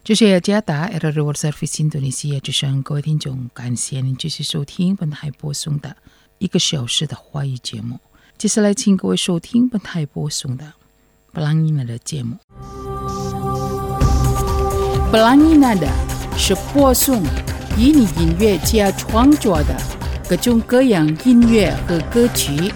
这是加达 Era World Service Indonesia 之声，各位听众，感谢您继续收听本台播送的1个小时的华语节目。接下来请各位收听本台播送的Pelangi Nada 节目。Pelangi Nada 是播送以你音乐家创作的各种各样音乐和歌曲。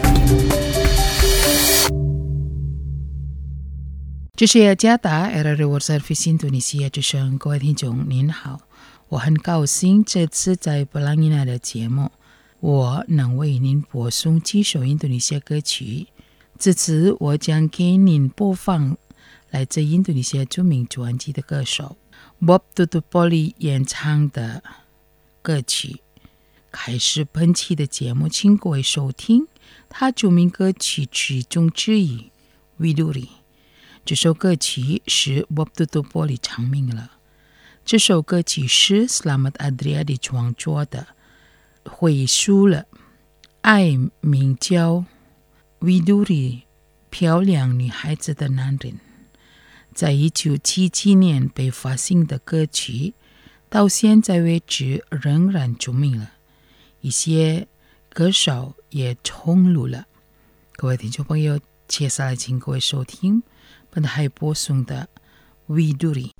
这是加达 Era World Service Indonesia 之声，各位听众您好，我很高兴这次在 Pelangi Nada 的节目，我能为您播送几首印度尼西亚歌曲。这次我将给您播放来自印度尼西亚著名传奇的歌手 Bob Tutupoli 演唱的歌曲。开始本期的节目，请各位收听他著名歌曲其中之一 Widuri。这首歌曲是 Bob Tutupoli 唱名了。这首歌曲是 Slamet Adriadi 创作的，回溯了爱名叫 Widuri 漂亮女孩子的男人。在1977年被发行的歌曲，到现在为止仍然著名了。一些歌手也重录了。各位听众朋友，接下来请各位收听本台播送的 Widuri。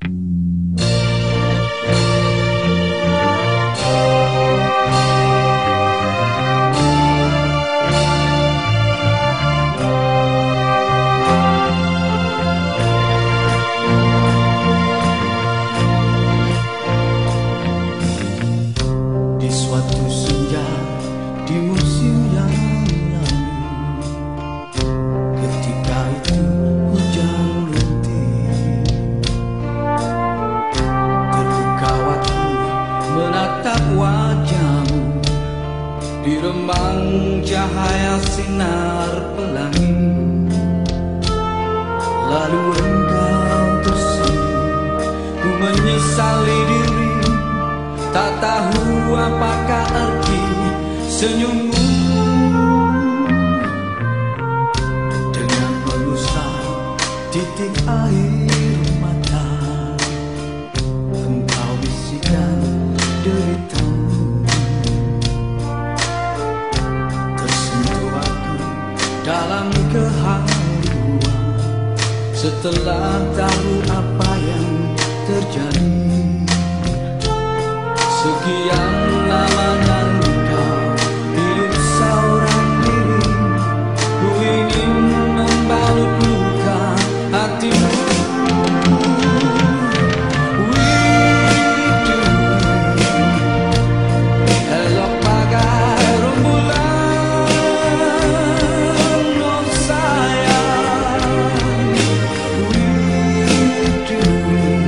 Di suatu senja di musim yang lalu, ketika itu hujan rintik, terbuka waktu menatap wajahmu di remang cahaya sinar pelangi. Lalu engkau tersenyum, ku menyesali diri, tak tahu apakah arti senyummu. Dengan mengusap titik air mata, engkau bisikan deritamu. Tersentuh aku dalam keharuan setelah tahu apa yang terjadi. Sekian lama engkau hidup seorang diri, ku ingin membalut luka hatimu. Elok bagai rembulan, oh sayang.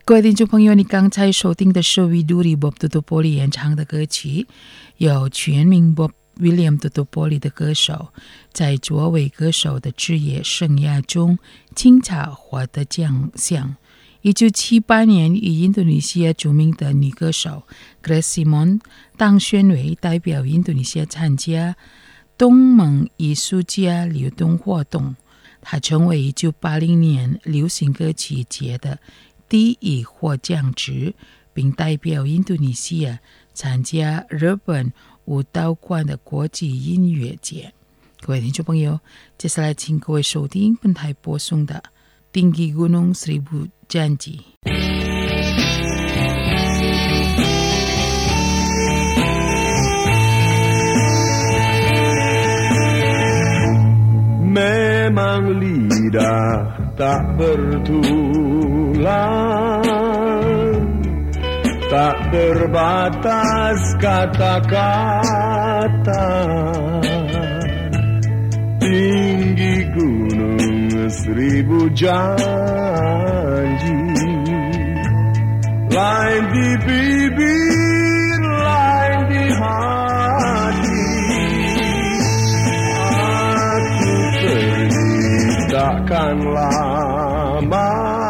各位听众朋友，你刚才收听的是维多利 Bob Totopoli 演唱的歌曲，由全名 Bob William Totopoli 的歌手，在作为歌手的职业生涯中经常获得奖项。1978年，以印度尼西亚著名的女歌手 Grace Simon 当选为代表印度尼西亚参加东盟艺术家流动活动。她成为1980年流行歌曲节的第一获奖者，并代表印度尼西亚参加日本武道馆的国际音乐节。各位听众朋友，接下来请各位收听本台播送的Tinggi Gunung Seribu Janji。 Memang lidah tak bertulang, tak terbatas kata-kata. Tinggi gunung seribu janji, lain di bibir, lain di hati. Aku pergi takkan lama,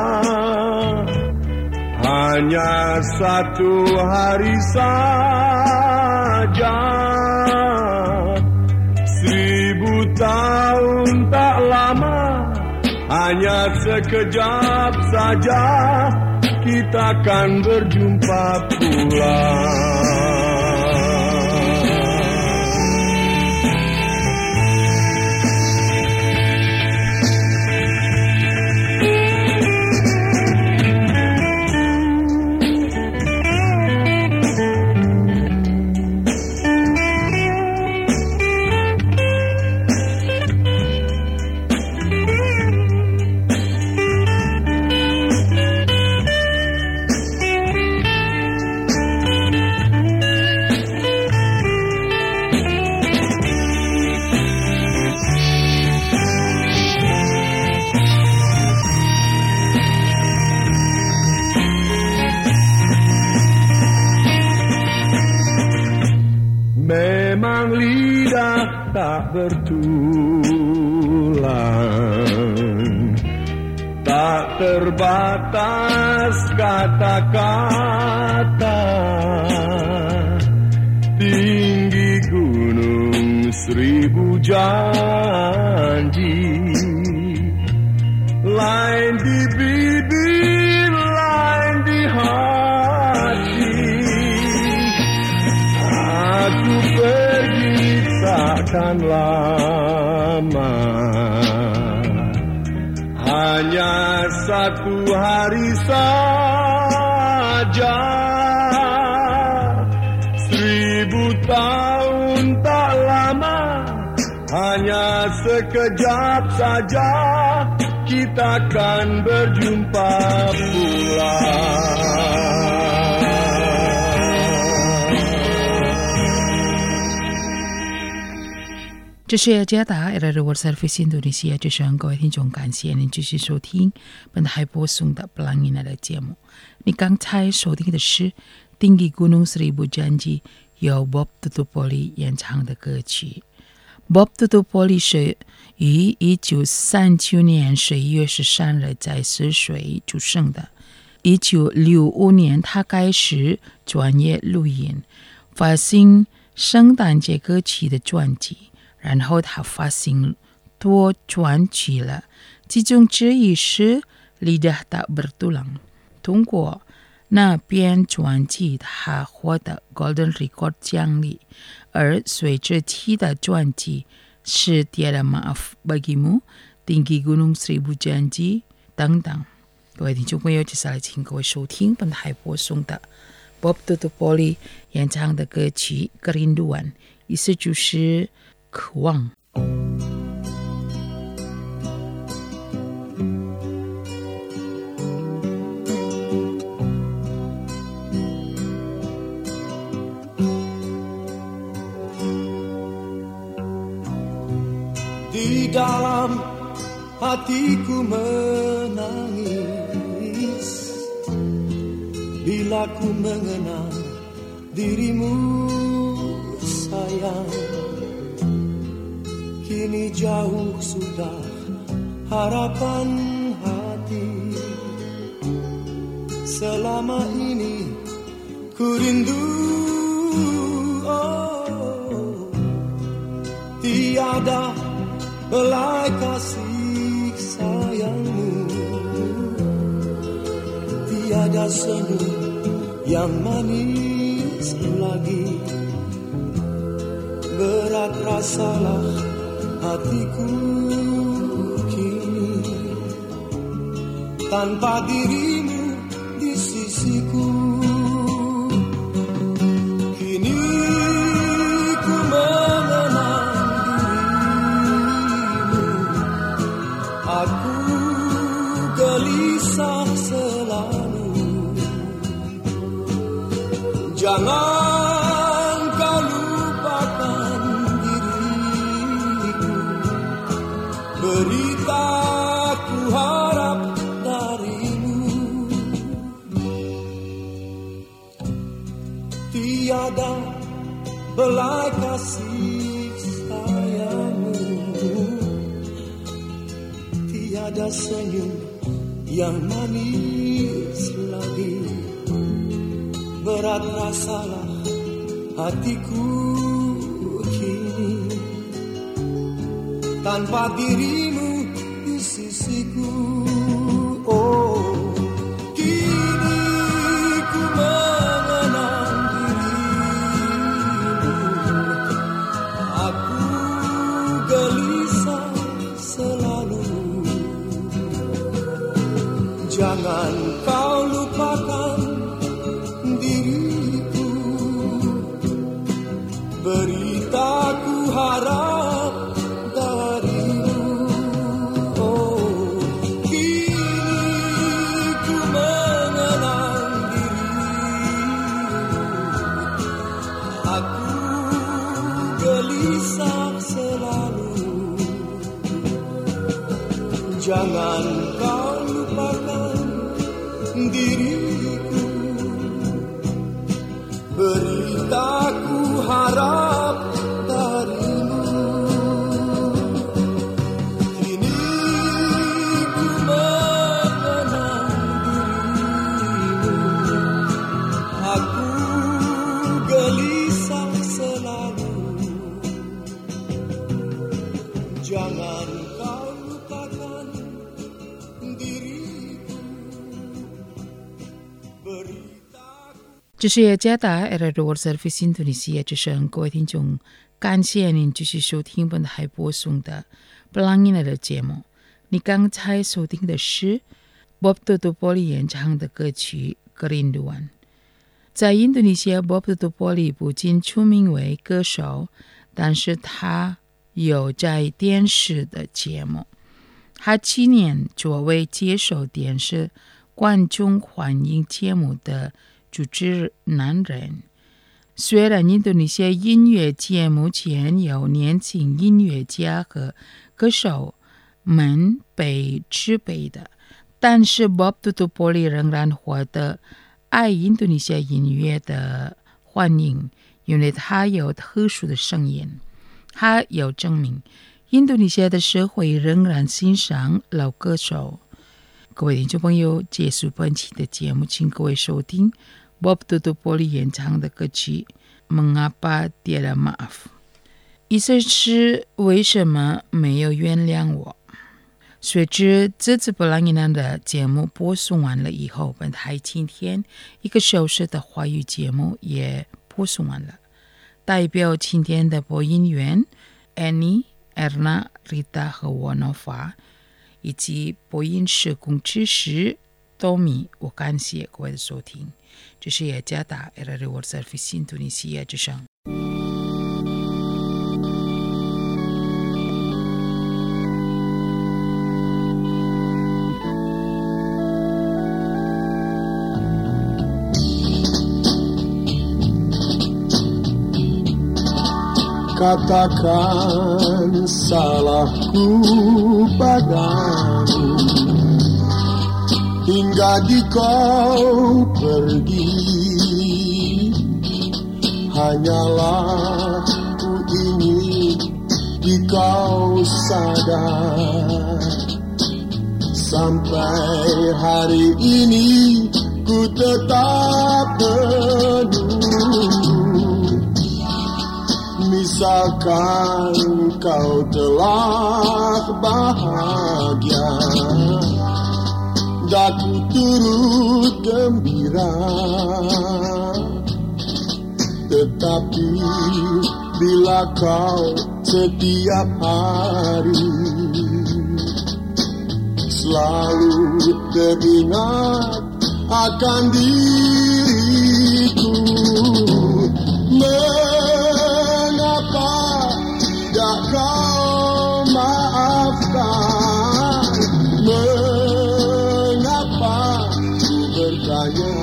hanya satu hari saja. 1000 tahun tak lama, hanya sekejap saja kita akan berjumpa pula. Memang lidah tak bertulang, tak terbatas kata-kata. Tinggi gunung seribu janji, lain di bibir, lain di hati. Aku pergi takkan lama, hanya satu hari saja. 1000 tahun tak lama, hanya sekejap saja kita akan berjumpa pula. 这是加达 World Service 印度尼西亚之声，各位听众，感谢您继续收听本台播送的布朗伊娜的节目。你刚才收听的是 Tinggi Gunung Seribu Janji 由 Bob Totopoli 演唱的歌曲。Bob Totopoli 是于1939年11月13日在泗水出生的。1965年，他开始专业录音，发行圣诞节歌曲的专辑。然后他发行多专辑了，其中之一是 Lidah Tak Bertulang。通过那篇专辑，他获得 Golden Record 奖励，而随之其他专辑是 Tiada Maaf Bagimu、Tinggi Gunung Seribu Janji 等等。各位听众朋友，接下来请各位收听本台播送的 Bob Totopoli 演唱的歌曲《Kerinduan》，意思就是渴望。 Di dalam hatiku menangis bila ku mengenal dirimu sayang. Kini jauh sudah harapan hati. Selama ini ku rindu, oh, tiada belai kasih sayangmu, tiada senyum yang manis lagi. Berat rasalah hatiku kini, tanpa dirimu di sisiku. Kini ku mengenal dirimu, aku gelisah selalu. Jangan kau lupakan diriku, berita ku harap darimu. Tiada belai kasih sayangmu, tiada senyum yang manis lagi. Berat rasalah hatiku kini, tanpa dirimu di sisiku. Oh, kini ku mengenal dirimu, aku gelisah selalu. Jangan kau lupakan diriku, berita ku harap darimu. Oh, kini ku mengenal dirimu, aku gelisah selalu. Jangan kau lupakan diriku, berita ku harap darimu. Kini ku mengenal dirimu, aku gelisah selalu. Jangan kau lupakan diriku, berita。 这是雅加达 World Service Indonesia 之声，各位听众，感谢您继续收听本台播送的布朗尼的节目。你刚才收听的是 Bob Tutupoli 演唱的歌曲《Kerinduan》。在印度尼西亚 Bob Tutupoli 不仅出名为歌手，但是他有在电视的节目。他7年作为接受电视观众欢迎节目的主持男人。虽然印度尼西亚音乐界目前有年轻音乐家和歌手们被储备的，但是 Bob Tutupoli 仍然获得爱印度尼西亚音乐的欢迎，因为他有特殊的声音。他有证明印度尼西亚的社会仍然欣赏老歌手。各位听众朋友，结束本期的节目，请各位收听 Bob Tutupoli 演唱的歌曲 Mengapa Tiada Maaf， 意思是为什么没有原谅我。随着这次布朗尼南的节目播送完了以后，本台今天1个小时的华语节目也播送完了。代表今天的播音员 Annie、Erna、Rita 和我Nova，以及播音室工程师 Tommy， 我感谢各位的收听。这是雅加达 World Service Indonesia 之声。 Katakan salahku padamu, hingga di kau pergi. Hanyalah ku ingin di kau sadar. Sampai hari ini ku tetap menunggu. Misalkan kau telah bahagia, daku turut gembira. Tetapi bila kau setiap hari selalu teringat akan diriku, mengapa tidak kau maafkan? Mengapa ku bertanya?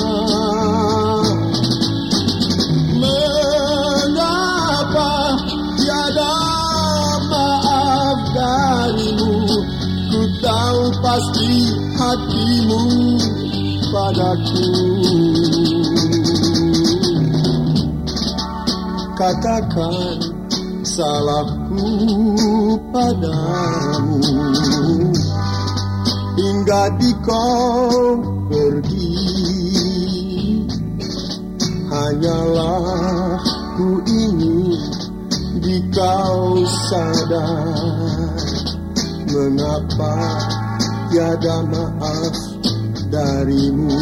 Mengapa tiada maaf darimu? Ku tahu pasti hatimu padaku. Katakan salahku padamu hingga di kau pergi. Hanyalah ku ingin di kau sadar. Mengapa tiada maaf darimu?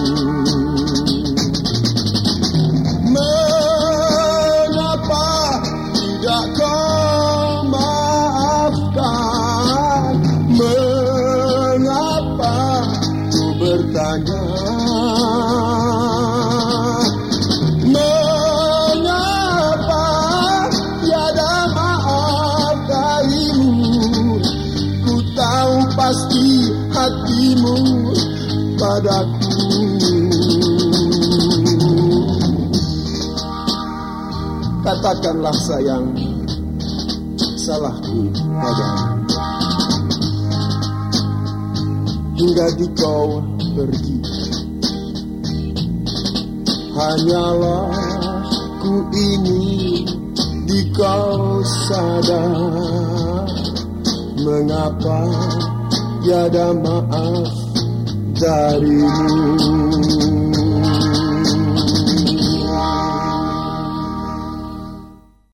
Mengapa tidak kau maafkan? Mengapa ku bertanya? Mengapa tiada maaf darimu? Ku tahu pasti hatimu padaku. Katakanlah sayang, salahku padamu hingga di kau pergi. Hanyalah ku ingin di kau sadar. Mengapa tiada maaf darimu?